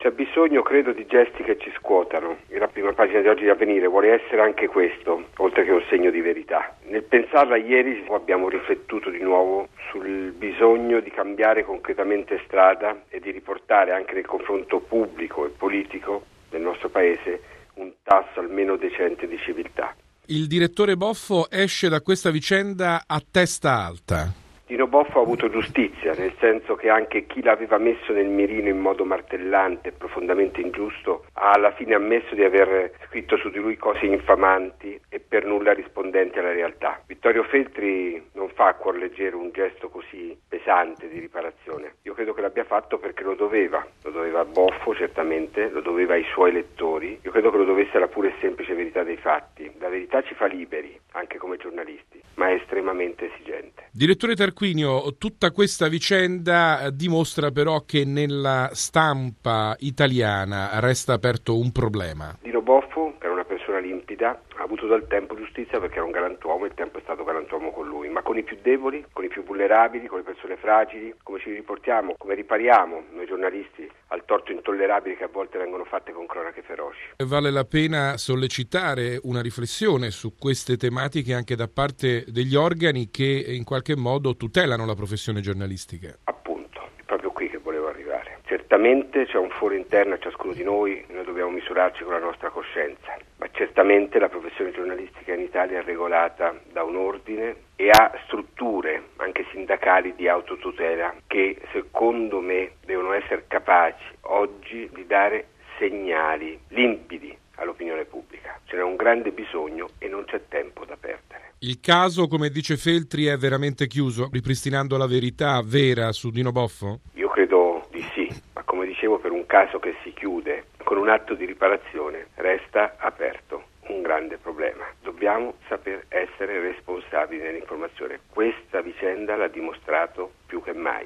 C'è bisogno, credo, di gesti che ci scuotano. E la prima pagina di oggi di Avvenire vuole essere anche questo, oltre che un segno di verità. Nel pensarla ieri abbiamo riflettuto di nuovo sul bisogno di cambiare concretamente strada e di riportare anche nel confronto pubblico e politico del nostro Paese un tasso almeno decente di civiltà. Il direttore Boffo esce da questa vicenda a testa alta. Dino Boffo ha avuto giustizia, nel senso che anche chi l'aveva messo nel mirino in modo martellante e profondamente ingiusto ha alla fine ammesso di aver scritto su di lui cose infamanti e per nulla rispondenti alla realtà. Vittorio Feltri non fa a cuor leggero un gesto così pesante di riparazione. Io credo che l'abbia fatto perché lo doveva a Boffo certamente, lo doveva ai suoi lettori, io credo che lo dovesse alla pura e semplice verità dei fatti. La verità ci fa liberi, anche come giornalisti, ma è estremamente esigente. Direttore Tarquinio, tutta questa vicenda dimostra però che nella stampa italiana resta aperto un problema. Dino Boffo, che era una persona limpida, ha avuto dal tempo giustizia perché era un galantuomo e il tempo è stato galantuomo con lui, ma con i più deboli, con i più vulnerabili, con le persone fragili, come ci riportiamo, come ripariamo noi giornalisti al torto intollerabile che a volte vengono fatte con cronache feroci. Vale la pena sollecitare una riflessione su queste tematiche anche da parte degli organi che in qualche modo tutelano la professione giornalistica. Appunto, è proprio qui che volevo arrivare. Certamente c'è un foro interno a ciascuno di noi dobbiamo misurarci con la nostra coscienza, ma certamente la professione giornalistica in Italia è regolata da un ordine e ha strutture, anche sindacali, di autotutela che secondo me devono essere capaci oggi di dare segnali limpidi all'opinione pubblica. Ce n'è un grande bisogno e non c'è tempo da perdere. Il caso, come dice Feltri, è veramente chiuso, ripristinando la verità vera su Dino Boffo? Io credo di sì, ma come dicevo, per un caso che si chiude con un atto di riparazione resta aperto un grande problema. Dobbiamo saper essere responsabili nell'informazione. Questa vicenda l'ha dimostrato più che mai.